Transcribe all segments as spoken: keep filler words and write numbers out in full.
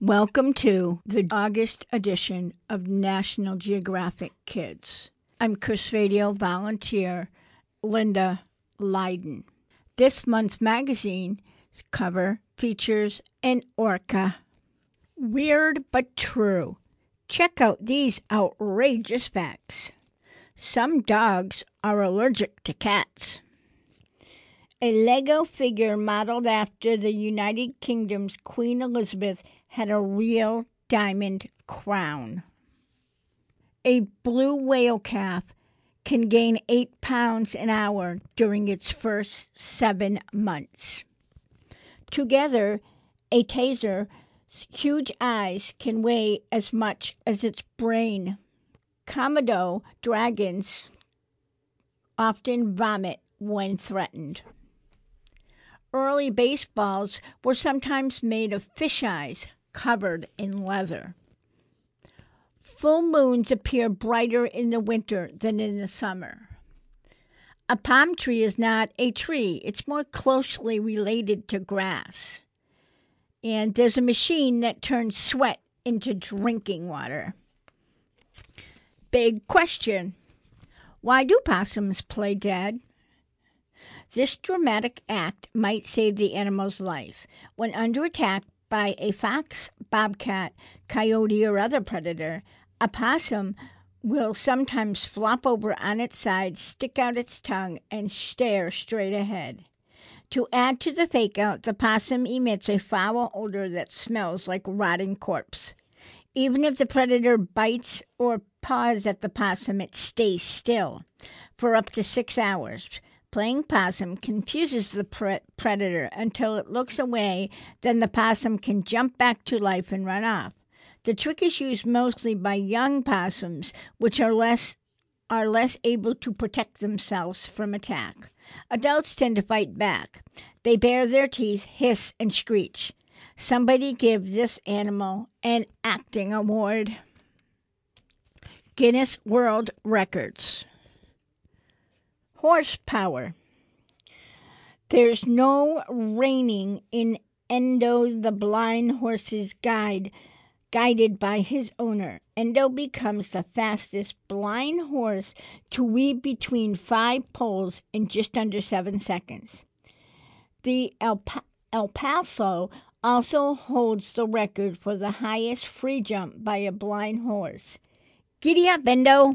Welcome to the August edition of National Geographic Kids. I'm Chris Radio volunteer Linda Leiden. This month's magazine cover features an orca. Weird but true. Check out these outrageous facts. Some dogs are allergic to cats. A Lego figure modeled after the United Kingdom's Queen Elizabeth had a real diamond crown. A blue whale calf can gain eight pounds an hour during its first seven months. Together, a taser's huge eyes can weigh as much as its brain. Komodo dragons often vomit when threatened. Early baseballs were sometimes made of fish eyes covered in leather. Full moons appear brighter in the winter than in the summer. A palm tree is not a tree. It's more closely related to grass. And there's a machine that turns sweat into drinking water. Big question. Why do possums play dead? This dramatic act might save the animal's life. When under attack by a fox, bobcat, coyote, or other predator, a possum will sometimes flop over on its side, stick out its tongue, and stare straight ahead. To add to the fake-out, the possum emits a foul odor that smells like rotting corpse. Even if the predator bites or paws at the possum, it stays still for up to six hours. Playing possum confuses the pre- predator until it looks away, then the possum can jump back to life and run off. The trick is used mostly by young possums, which are less are less able to protect themselves from attack. Adults tend to fight back. They bare their teeth, hiss, and screech. Somebody give this animal an acting award. Guinness World Records. Horsepower. There's no reining in Endo the blind horse's guide, guided by his owner. Endo becomes the fastest blind horse to weave between five poles in just under seven seconds. The El, pa- El Paso also holds the record for the highest free jump by a blind horse. Giddy up, Endo!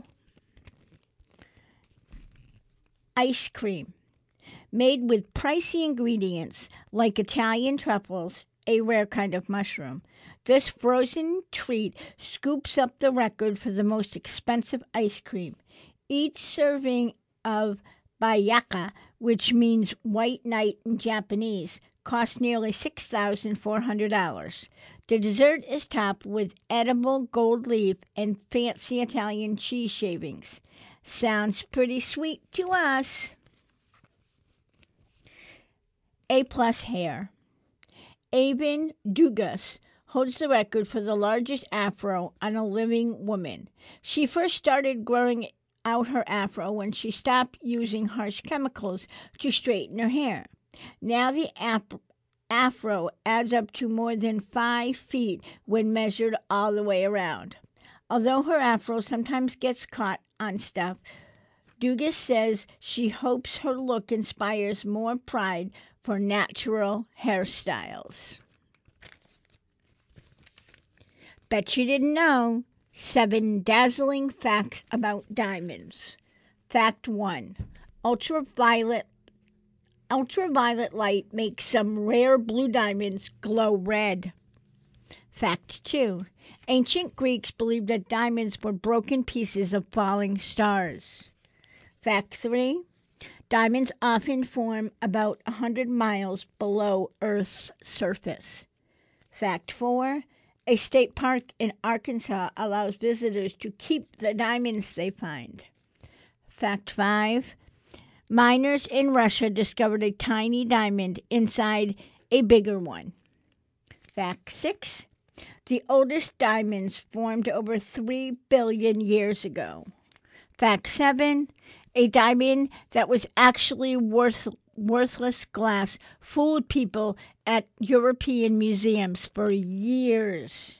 Ice cream, made with pricey ingredients like Italian truffles, a rare kind of mushroom. This frozen treat scoops up the record for the most expensive ice cream. Each serving of bayaka, which means white knight in Japanese, costs nearly six thousand four hundred dollars. The dessert is topped with edible gold leaf and fancy Italian cheese shavings. Sounds pretty sweet to us. A-plus hair. Avon Dugas holds the record for the largest afro on a living woman. She first started growing out her afro when she stopped using harsh chemicals to straighten her hair. Now the af- afro adds up to more than five feet when measured all the way around. Although her afro sometimes gets caught on stuff, Dugas says she hopes her look inspires more pride for natural hairstyles. Bet you didn't know. Seven dazzling facts about diamonds. Fact one. Ultraviolet ultraviolet light makes some rare blue diamonds glow red. Fact two. Ancient Greeks believed that diamonds were broken pieces of falling stars. Fact three. Diamonds often form about one hundred miles below Earth's surface. Fact four. A state park in Arkansas allows visitors to keep the diamonds they find. Fact five. Miners in Russia discovered a tiny diamond inside a bigger one. Fact six. The oldest diamonds formed over three billion years ago. Fact seven. A diamond that was actually worth, worthless glass fooled people at European museums for years.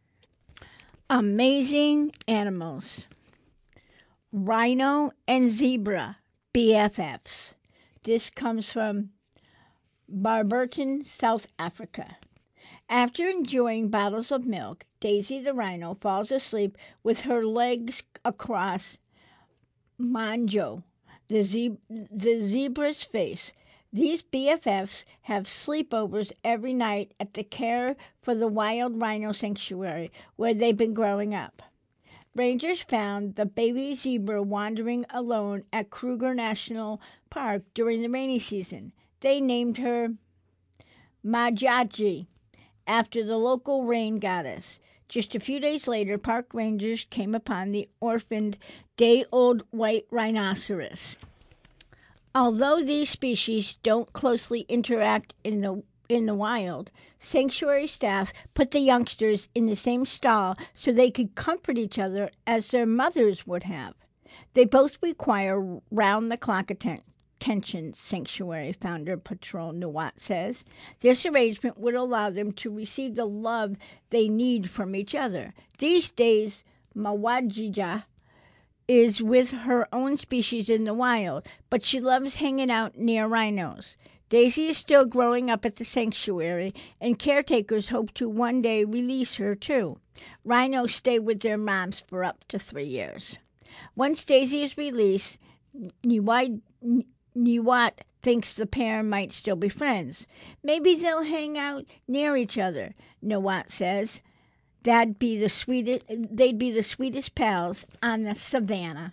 Amazing animals. Rhino and zebra, B F Fs. This comes from Barberton, South Africa. After enjoying bottles of milk, Daisy the rhino falls asleep with her legs across Manjo, the, ze- the zebra's face. These B F Fs have sleepovers every night at the Care for the Wild Rhino Sanctuary, where they've been growing up. Rangers found the baby zebra wandering alone at Kruger National Park during the rainy season. They named her Majaji, after the local rain goddess. Just a few days later, park rangers came upon the orphaned day-old white rhinoceros. Although these species don't closely interact in the in the wild, sanctuary staff put the youngsters in the same stall so they could comfort each other as their mothers would have. They both require round-the-clock attention, sanctuary founder Patrol Nuwat says. This arrangement would allow them to receive the love they need from each other. These days, Mawajija is with her own species in the wild, but she loves hanging out near rhinos. Daisy is still growing up at the sanctuary, and caretakers hope to one day release her too. Rhinos stay with their moms for up to three years. Once Daisy is released, Niwat thinks the pair might still be friends. Maybe they'll hang out near each other, Niwat says. That'd be the sweetest, they'd be the sweetest pals on the savannah.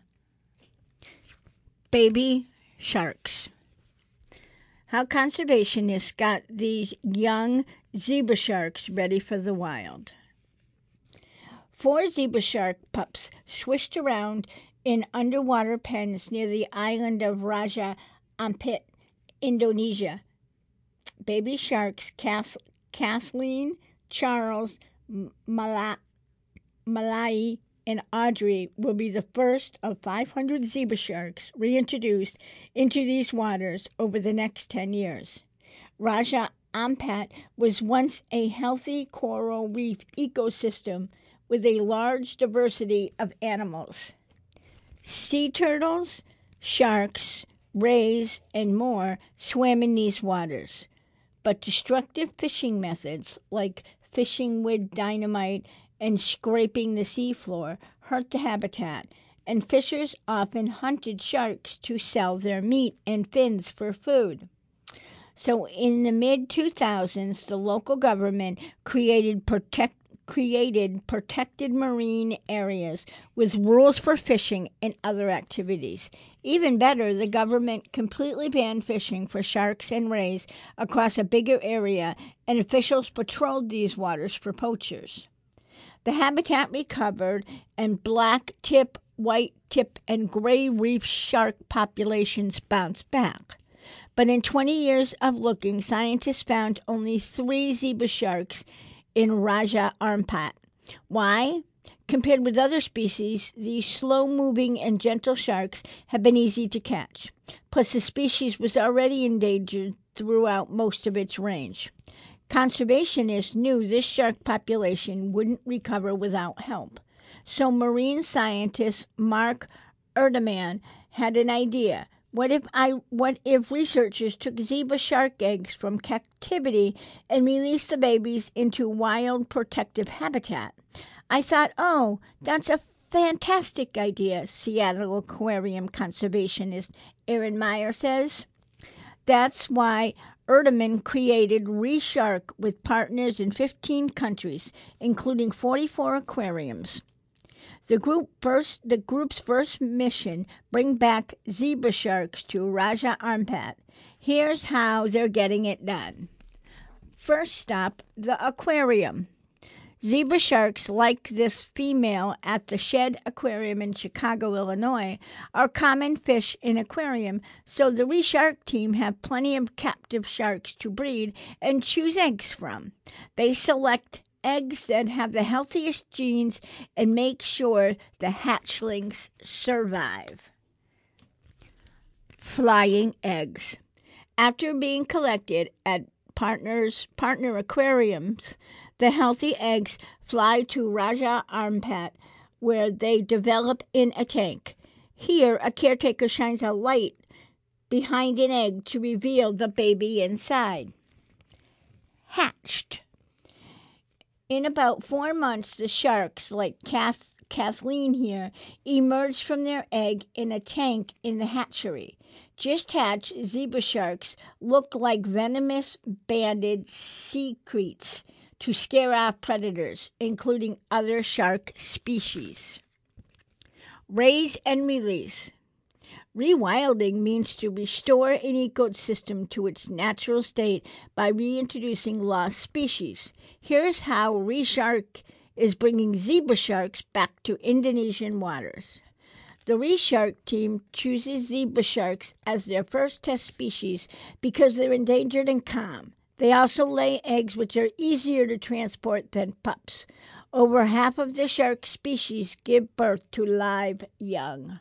Baby sharks. How conservationists got these young zebra sharks ready for the wild. Four zebra shark pups swished around in underwater pens near the island of Raja Ampat, Indonesia. Baby sharks Kath- Kathleen, Charles, Mala- Malai, and Audrey will be the first of five hundred zebra sharks reintroduced into these waters over the next ten years. Raja Ampat was once a healthy coral reef ecosystem with a large diversity of animals. Sea turtles, sharks, rays, and more swam in these waters. But destructive fishing methods like fishing with dynamite and scraping the seafloor hurt the habitat, and fishers often hunted sharks to sell their meat and fins for food. So in the mid two thousands, the local government created protect created protected marine areas with rules for fishing and other activities. Even better, the government completely banned fishing for sharks and rays across a bigger area, and officials patrolled these waters for poachers. The habitat recovered, and black tip, white tip, and gray reef shark populations bounced back. But in twenty years of looking, scientists found only three zebra sharks in Raja Ampat. Why? Compared with other species, these slow-moving and gentle sharks have been easy to catch. Plus, the species was already endangered throughout most of its range. Conservationists knew this shark population wouldn't recover without help. So marine scientist Mark Erdeman had an idea. What if I what if researchers took zebra shark eggs from captivity and released the babies into wild protective habitat? I thought, oh, that's a fantastic idea, Seattle Aquarium conservationist Erin Meyer says. That's why Erdeman created ReShark with partners in fifteen countries, including forty-four aquariums. The group first, the group's first mission, bring back zebra sharks to Raja Ampat. Here's how they're getting it done. First stop, the aquarium. Zebra sharks, like this female at the Shed Aquarium in Chicago, Illinois, are common fish in aquarium, so the ReShark team have plenty of captive sharks to breed and choose eggs from. They select eggs that have the healthiest genes and make sure the hatchlings survive. Flying eggs. After being collected at partners, partner aquariums, the healthy eggs fly to Raja Armpit, where they develop in a tank. Here, a caretaker shines a light behind an egg to reveal the baby inside. Hatched. In about four months, the sharks, like Kath- Kathleen here, emerge from their egg in a tank in the hatchery. Just hatched zebra sharks look like venomous banded sea creatures to scare off predators, including other shark species. Raise and release. Rewilding means to restore an ecosystem to its natural state by reintroducing lost species. Here's how Reshark is bringing zebra sharks back to Indonesian waters. The Reshark team chooses zebra sharks as their first test species because they're endangered and calm. They also lay eggs which are easier to transport than pups. Over half of the shark species give birth to live young.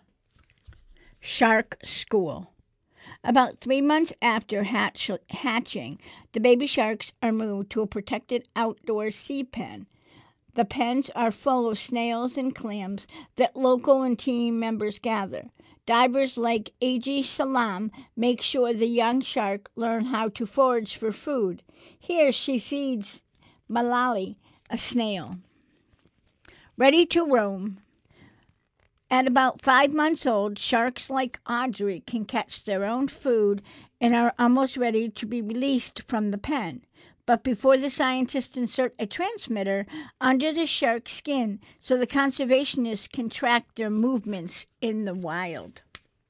Shark School. About three months after hatch- hatching, the baby sharks are moved to a protected outdoor sea pen. The pens are full of snails and clams that local and team members gather. Divers like A G Salam make sure the young shark learn how to forage for food. Here she feeds Malali, a snail. Ready to roam. At about five months old, sharks like Audrey can catch their own food and are almost ready to be released from the pen. But before the scientists insert a transmitter under the shark's skin so the conservationists can track their movements in the wild.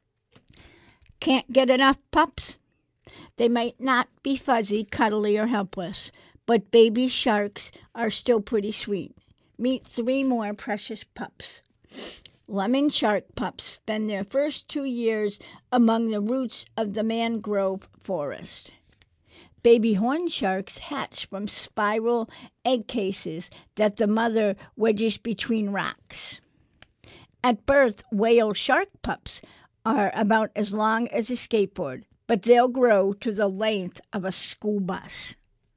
Can't get enough pups? They might not be fuzzy, cuddly, or helpless, but baby sharks are still pretty sweet. Meet three more precious pups. Lemon shark pups spend their first two years among the roots of the mangrove forest. Baby horn sharks hatch from spiral egg cases that the mother wedges between rocks. At birth, whale shark pups are about as long as a skateboard, but they'll grow to the length of a school bus.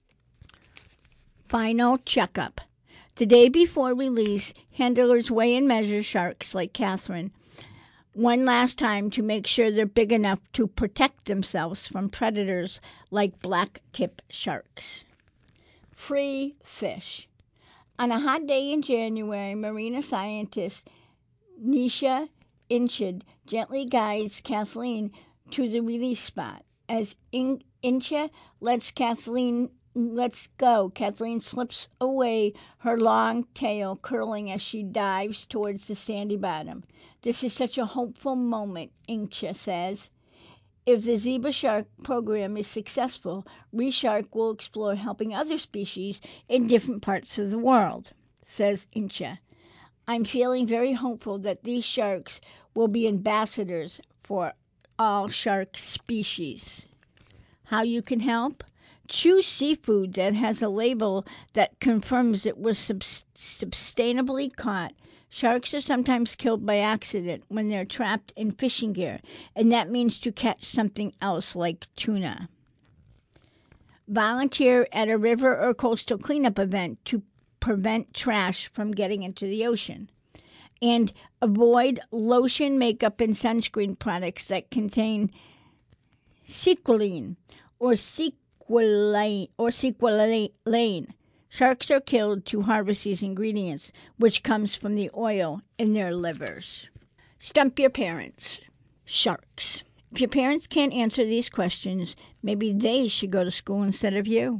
Final checkup. The day before release, handlers weigh and measure sharks like Catherine one last time to make sure they're big enough to protect themselves from predators like black-tip sharks. Free fish. On a hot day in January, marina scientist Nisha Inchid gently guides Kathleen to the release spot. As In- Incha lets Kathleen Let's go. Kathleen slips away, her long tail curling as she dives towards the sandy bottom. This is such a hopeful moment, Incha says. If the zebra shark program is successful, Reshark will explore helping other species in different parts of the world, says Incha. I'm feeling very hopeful that these sharks will be ambassadors for all shark species. How you can help? Choose seafood that has a label that confirms it was sub- sustainably caught. Sharks are sometimes killed by accident when they're trapped in fishing gear, and that means to catch something else like tuna. Volunteer at a river or coastal cleanup event to prevent trash from getting into the ocean. And avoid lotion, makeup, and sunscreen products that contain squalene or sequin. or squalane. Sharks are killed to harvest these ingredients, which comes from the oil in their livers. Stump your parents. Sharks. If your parents can't answer these questions, maybe they should go to school instead of you.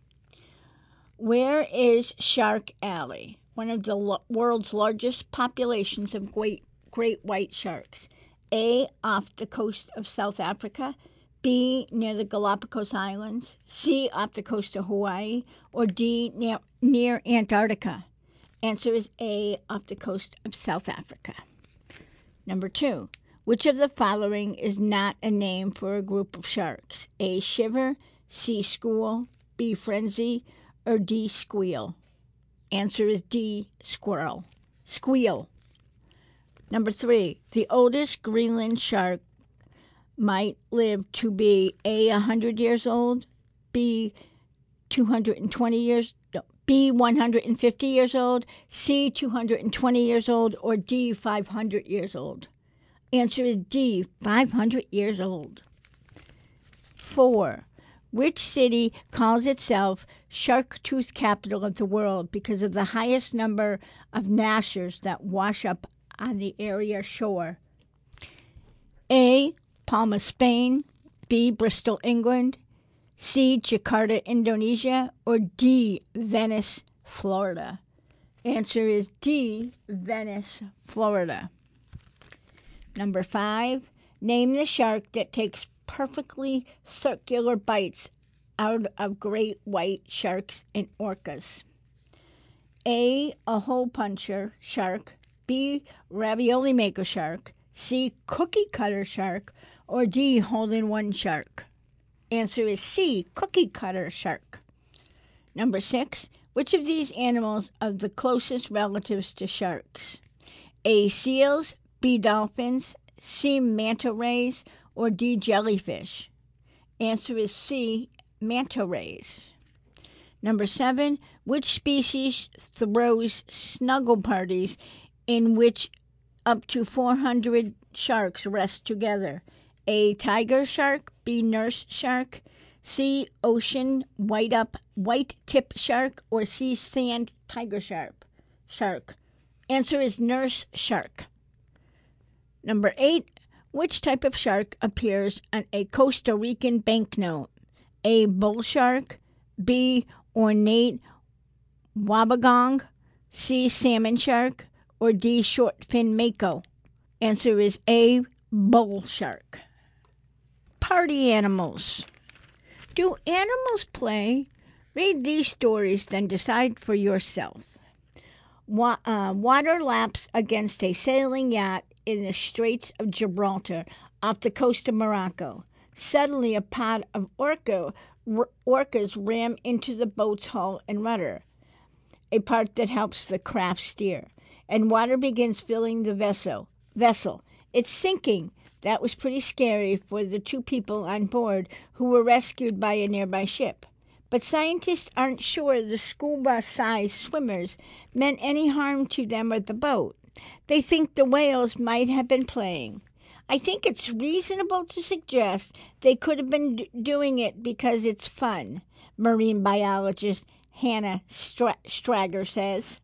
Where is Shark Alley, one of the lo- world's largest populations of great, great white sharks? A, off the coast of South Africa. B, near the Galapagos Islands, C, off the coast of Hawaii, or D, near, near Antarctica? Answer is A, off the coast of South Africa. Number two, which of the following is not a name for a group of sharks? A, shiver, C, school, B, frenzy, or D, squeal? Answer is D, squirrel. Squeal. Number three, the oldest Greenland shark might live to be A, one hundred years old, B, two hundred twenty years, no, B, one hundred fifty years old, C, two hundred twenty years old, or D, five hundred years old? Answer is D, five hundred years old. Four. Which city calls itself Shark Tooth Capital of the World because of the highest number of gnashers that wash up on the area shore? A, Palma, Spain, B, Bristol, England, C, Jakarta, Indonesia, or D, Venice, Florida? Answer is D, Venice, Florida. Number five, name the shark that takes perfectly circular bites out of great white sharks and orcas. A, a hole puncher shark, B, ravioli maker shark, C, cookie cutter shark, or D, hole-in-one shark? Answer is C, cookie cutter shark. Number six, which of these animals are the closest relatives to sharks? A, seals, B, dolphins, C, manta rays, or D, jellyfish? Answer is C, manta rays. Number seven, which species throws snuggle parties in which up to four hundred sharks rest together? A, tiger shark, B, nurse shark, C, ocean white up white tip shark, or C, sand tiger shark? Shark. Answer is nurse shark. Number eight, which type of shark appears on a Costa Rican banknote? A, bull shark, B, ornate wabagong, C, salmon shark, or D, short fin mako? Answer is A, bull shark. Party animals. Do animals play? Read these stories, then decide for yourself. Wa- uh, water laps against a sailing yacht in the Straits of Gibraltar off the coast of Morocco. Suddenly, a pod of orca, r- orcas ram into the boat's hull and rudder, a part that helps the craft steer, and water begins filling the vessel. Vessel. It's sinking. That was pretty scary for the two people on board who were rescued by a nearby ship. But scientists aren't sure the school bus-sized swimmers meant any harm to them or the boat. They think the whales might have been playing. I think it's reasonable to suggest they could have been d- doing it because it's fun, marine biologist Hannah Stra- Strager says.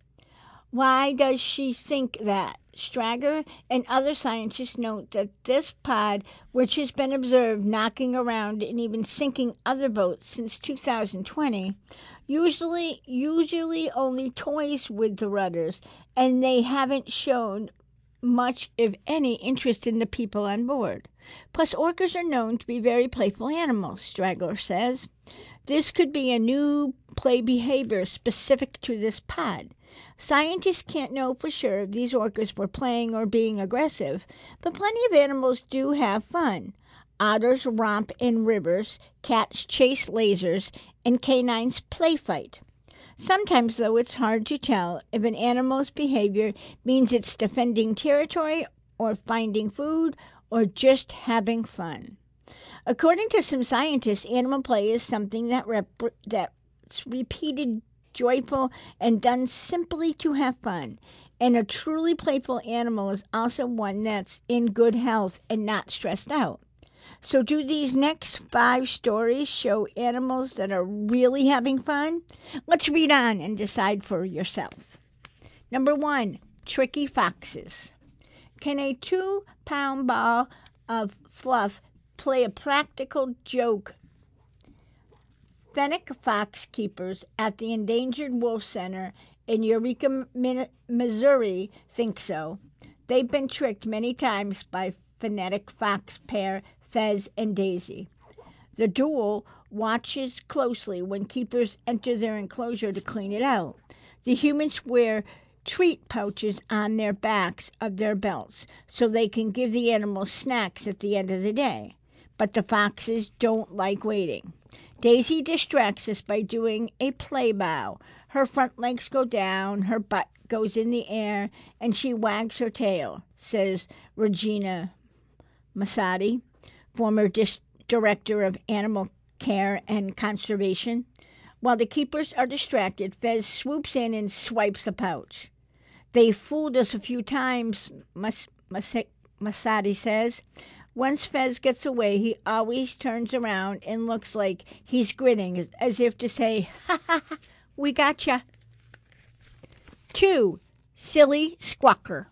Why does she think that? Strager and other scientists note that this pod, which has been observed knocking around and even sinking other boats since two thousand twenty, usually usually only toys with the rudders, and they haven't shown much, if any, interest in the people on board. Plus, orcas are known to be very playful animals, Strager says. This could be a new play behavior specific to this pod. Scientists can't know for sure if these orcas were playing or being aggressive, but plenty of animals do have fun. Otters romp in rivers, cats chase lasers, and canines play fight. Sometimes, though, it's hard to tell if an animal's behavior means it's defending territory or finding food or just having fun. According to some scientists, animal play is something that rep- that's repeated, joyful, and done simply to have fun. And a truly playful animal is also one that's in good health and not stressed out. So do these next five stories show animals that are really having fun? Let's read on and decide for yourself. Number one, tricky foxes. Can a two-pound ball of fluff play a practical joke? Fennec fox keepers at the Endangered Wolf Center in Eureka, Missouri think so. They've been tricked many times by phonetic fox pair Fez and Daisy. The duo watches closely when keepers enter their enclosure to clean it out. The humans wear treat pouches on their backs of their belts so they can give the animals snacks at the end of the day. But the foxes don't like waiting. Daisy distracts us by doing a play bow. Her front legs go down, her butt goes in the air, and she wags her tail, says Regina Masadi, former dis- director of animal care and conservation. While the keepers are distracted, Fez swoops in and swipes the pouch. They fooled us a few times, Mas- Mas- Masadi says. Once Fez gets away, he always turns around and looks like he's grinning, as, as if to say, ha ha ha, we gotcha. Two, Silly Squawker.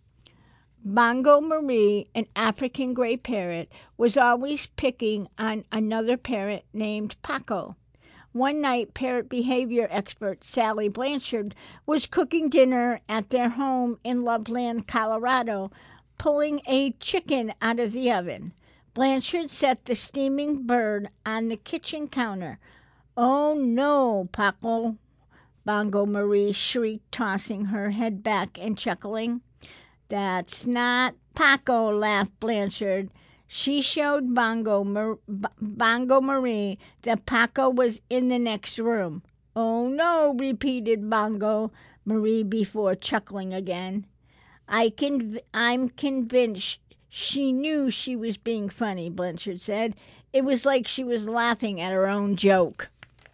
Bongo Marie, an African gray parrot, was always picking on another parrot named Paco. One night, parrot behavior expert Sally Blanchard was cooking dinner at their home in Loveland, Colorado, pulling a chicken out of the oven. Blanchard set the steaming bird on the kitchen counter. "Oh, no, Paco," Bongo Marie shrieked, tossing her head back and chuckling. "That's not Paco," laughed Blanchard. She showed Bongo, Mar- Bongo Marie that Paco was in the next room. "Oh, no," repeated Bongo Marie before chuckling again. I can, I'm convinced she knew she was being funny, Blanchard said. It was like she was laughing at her own joke.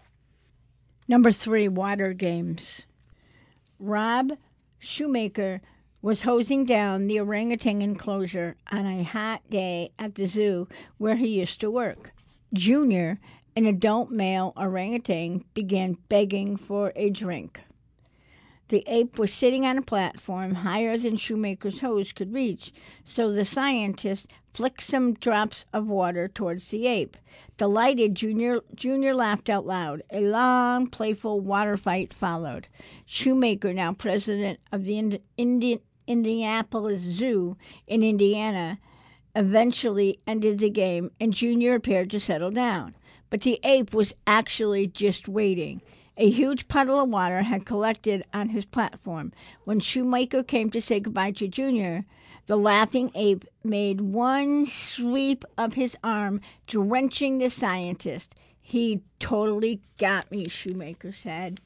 Number three, water games. Rob Shoemaker was hosing down the orangutan enclosure on a hot day at the zoo where he used to work. Junior, an adult male orangutan, began begging for a drink. The ape was sitting on a platform higher than Shoemaker's hose could reach, so the scientist flicked some drops of water towards the ape. Delighted, Junior, Junior laughed out loud. A long, playful water fight followed. Shoemaker, now president of the Indi- Indi- Indianapolis Zoo in Indiana, eventually ended the game, and Junior appeared to settle down. But the ape was actually just waiting. A huge puddle of water had collected on his platform. When Shoemaker came to say goodbye to Junior, the laughing ape made one sweep of his arm, drenching the scientist. "He totally got me," Shoemaker said.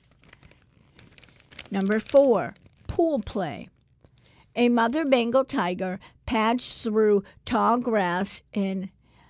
Number four, pool play. A mother Bengal tiger pads through tall grass in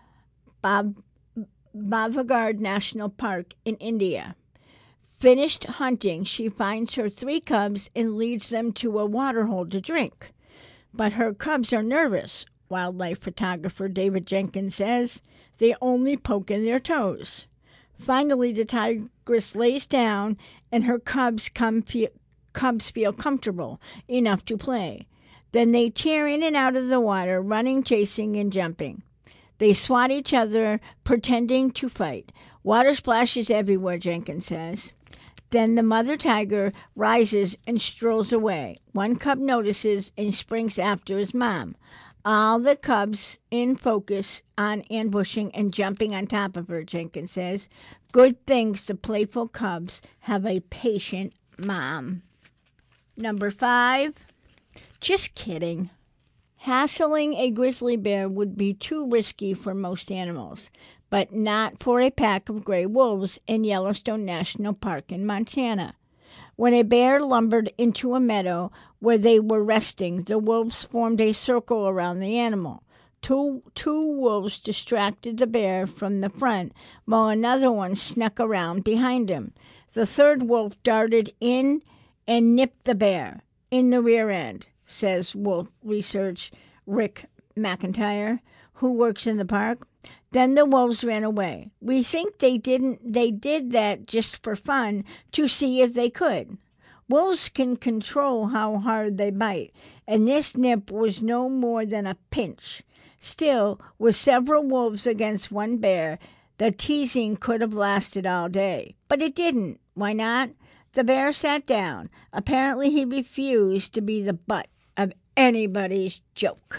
Bav- Bavagard National Park in India. Finished hunting, she finds her three cubs and leads them to a waterhole to drink. But her cubs are nervous, wildlife photographer David Jenkins says. They only poke in their toes. Finally, the tigress lays down, and her cubs, come feel, cubs feel comfortable enough to play. Then they tear in and out of the water, running, chasing, and jumping. They swat each other, pretending to fight. Water splashes everywhere, Jenkins says. Then the mother tiger rises and strolls away. One cub notices and springs after his mom. All the cubs in focus on ambushing and jumping on top of her, Jenkins says. Good things the playful cubs have a patient mom. Number five, just kidding. Hassling a grizzly bear would be too risky for most animals, but not for a pack of gray wolves in Yellowstone National Park in Montana. When a bear lumbered into a meadow where they were resting, the wolves formed a circle around the animal. Two, two wolves distracted the bear from the front, while another one snuck around behind him. The third wolf darted in and nipped the bear in the rear end, says wolf research Rick McIntyre, who works in the park. Then the wolves ran away. We think they didn't they did that just for fun, to see if they could. Wolves can control how hard they bite, and this nip was no more than a pinch. Still, with several wolves against one bear, the teasing could have lasted all day. But it didn't. Why not? The bear sat down. Apparently he refused to be the butt of anybody's joke.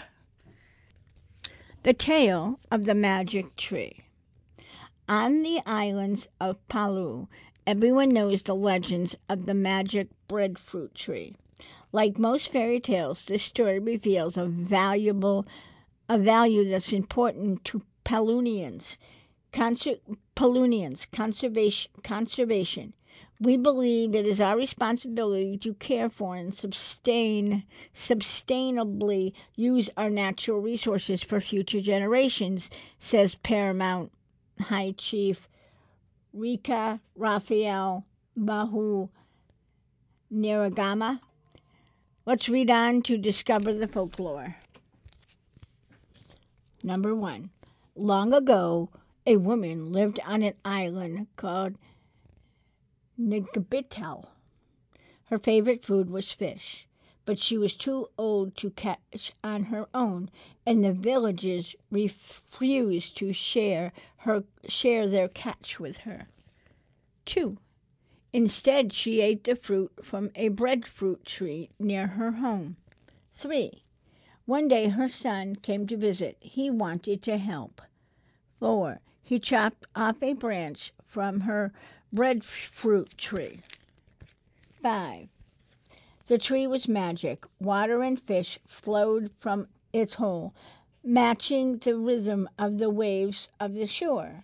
The Tale of the Magic Tree. On the islands of Palau, everyone knows the legends of the magic breadfruit tree. Like most fairy tales, this story reveals a valuable, a value that's important to Palunians. Conser- Palunians, conservation, conservation. We believe it is our responsibility to care for and sustain, sustainably use our natural resources for future generations, says Paramount High Chief Rika Raphael Bahu Niragama. Let's read on to discover the folklore. Number one. Long ago, a woman lived on an island called Nigbitel. Her favorite food was fish, but she was too old to catch on her own, and the villagers refused to share her share their catch with her. Two. Instead, she ate the fruit from a breadfruit tree near her home. Three. One day her son came to visit. He wanted to help. Four. He chopped off a branch from her breadfruit tree. Five. The tree was magic. Water and fish flowed from its hole, matching the rhythm of the waves of the shore.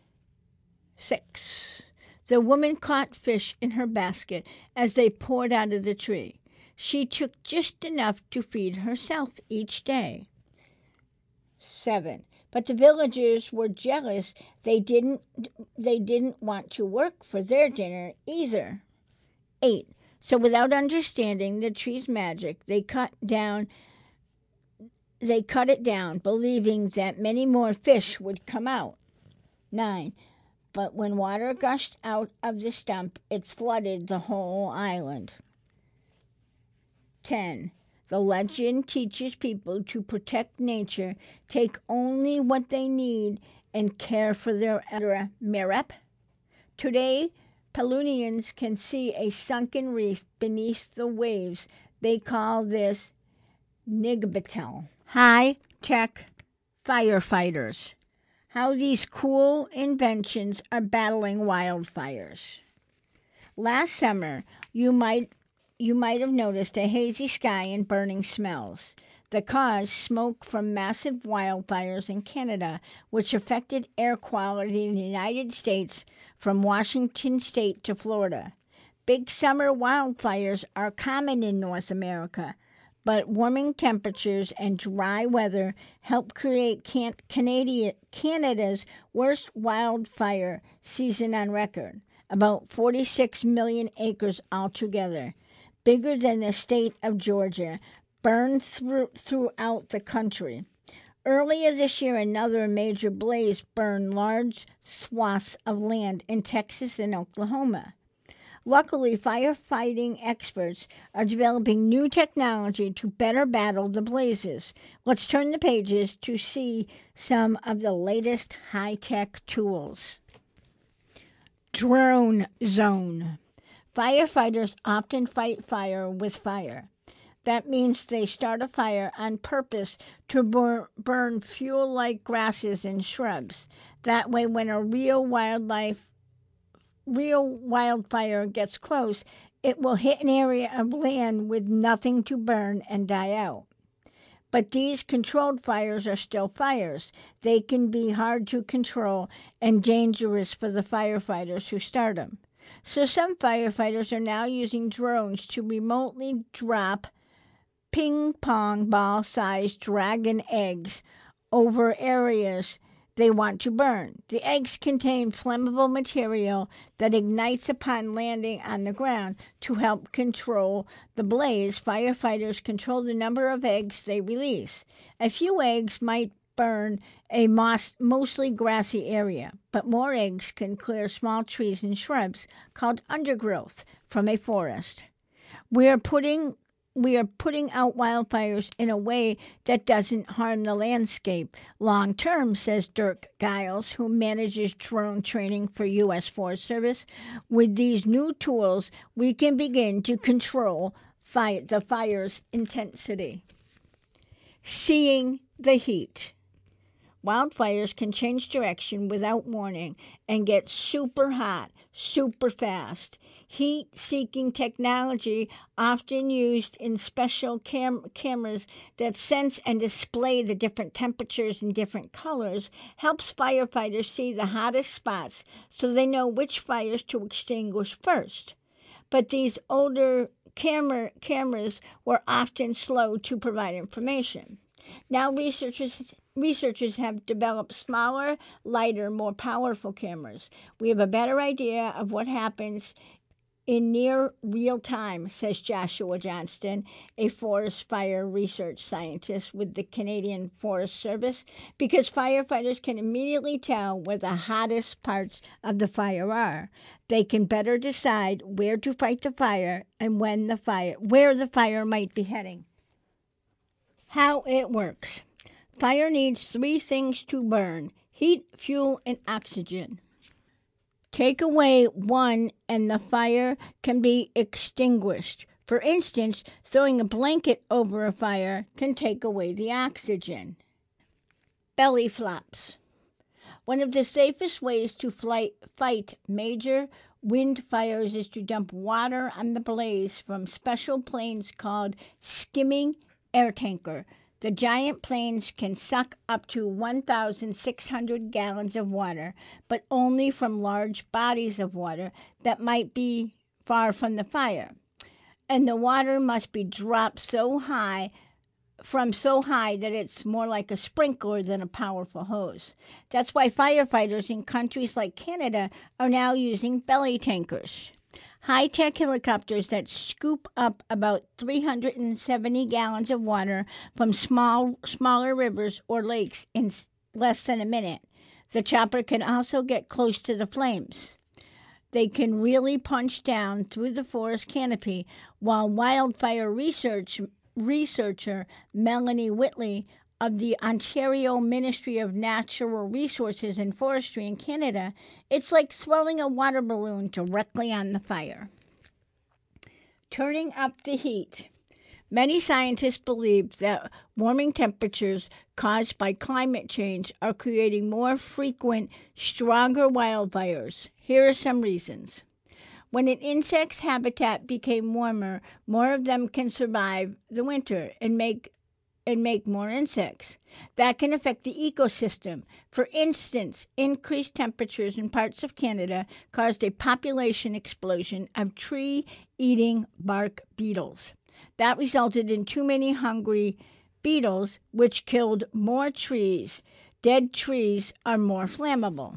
Six. The woman caught fish in her basket as they poured out of the tree. She took just enough to feed herself each day. Seven. But the villagers were jealous. They didn't they didn't want to work for their dinner either. Eight. So without understanding the tree's magic, they cut down they cut it down, believing that many more fish would come out. Nine. But when water gushed out of the stump, it flooded the whole island. Ten. The legend teaches people to protect nature, take only what they need, and care for their elder. Mirep. Today, Pelunians can see a sunken reef beneath the waves. They call this Nigbitel. High-tech firefighters. How these cool inventions are battling wildfires. Last summer, you might you might have noticed a hazy sky and burning smells. The cause, smoke from massive wildfires in Canada, which affected air quality in the United States from Washington state to Florida. Big summer wildfires are common in North America, but warming temperatures and dry weather help create can- Canada- Canada's worst wildfire season on record, about forty-six million acres altogether, bigger than the state of Georgia, burned through, throughout the country. Earlier this year, another major blaze burned large swaths of land in Texas and Oklahoma. Luckily, firefighting experts are developing new technology to better battle the blazes. Let's turn the pages to see some of the latest high-tech tools. Drone zone. Firefighters often fight fire with fire. That means they start a fire on purpose to bur- burn fuel-like grasses and shrubs. That way, when a real wildlife real wildfire gets close, it will hit an area of land with nothing to burn and die out. But these controlled fires are still fires. They can be hard to control and dangerous for the firefighters who start them. So some firefighters are now using drones to remotely drop ping-pong ball-sized dragon eggs over areas they want to burn. The eggs contain flammable material that ignites upon landing on the ground. To help control the blaze, firefighters control the number of eggs they release. A few eggs might burn a moss, mostly grassy area, but more eggs can clear small trees and shrubs called undergrowth from a forest. We are putting We are putting out wildfires in a way that doesn't harm the landscape long term, says Dirk Giles, who manages drone training for U S Forest Service. With these new tools, we can begin to control fire, the fire's intensity. Seeing the heat. Wildfires can change direction without warning and get super hot, super fast. Heat-seeking technology, often used in special cam- cameras that sense and display the different temperatures and different colors, helps firefighters see the hottest spots so they know which fires to extinguish first. But these older camera- cameras were often slow to provide information. Now researchers researchers have developed smaller, lighter, more powerful cameras. We have a better idea of what happens in near real time, says Joshua Johnston, a forest fire research scientist with the Canadian Forest Service, because firefighters can immediately tell where the hottest parts of the fire are. They can better decide where to fight the fire and when the fire, where the fire might be heading. How it works. Fire needs three things to burn: heat, fuel, and oxygen. Take away one and the fire can be extinguished. For instance, throwing a blanket over a fire can take away the oxygen. Belly flops. One of the safest ways to flight, fight major wind fires is to dump water on the blaze from special planes called skimming air tanker. The giant planes can suck up to one thousand six hundred gallons of water, but only from large bodies of water that might be far from the fire. And the water must be dropped so high, from so high that it's more like a sprinkler than a powerful hose. That's why firefighters in countries like Canada are now using belly tankers. High-tech helicopters that scoop up about three hundred seventy gallons of water from small, smaller rivers or lakes in less than a minute. The chopper can also get close to the flames. They can really punch down through the forest canopy, while wildfire research, researcher Melanie Whitley of the Ontario Ministry of Natural Resources and Forestry in Canada, it's like throwing a water balloon directly on the fire. Turning up the heat. Many scientists believe that warming temperatures caused by climate change are creating more frequent, stronger wildfires. Here are some reasons. When an insect's habitat became warmer, more of them can survive the winter and make and make more insects. That can affect the ecosystem. For instance, increased temperatures in parts of Canada caused a population explosion of tree-eating bark beetles. That resulted in too many hungry beetles, which killed more trees. Dead trees are more flammable.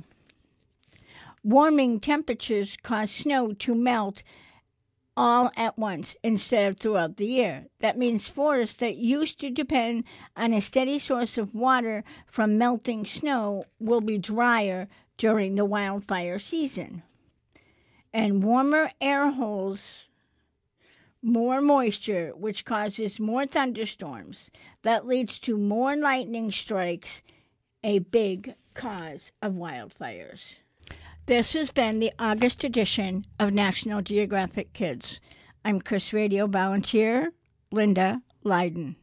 Warming temperatures cause snow to melt all at once instead of throughout the year. That means forests that used to depend on a steady source of water from melting snow will be drier during the wildfire season. And warmer air holds more moisture, which causes more thunderstorms. That leads to more lightning strikes, a big cause of wildfires. This has been the August edition of National Geographic Kids. I'm Chris Radio volunteer Linda Leiden.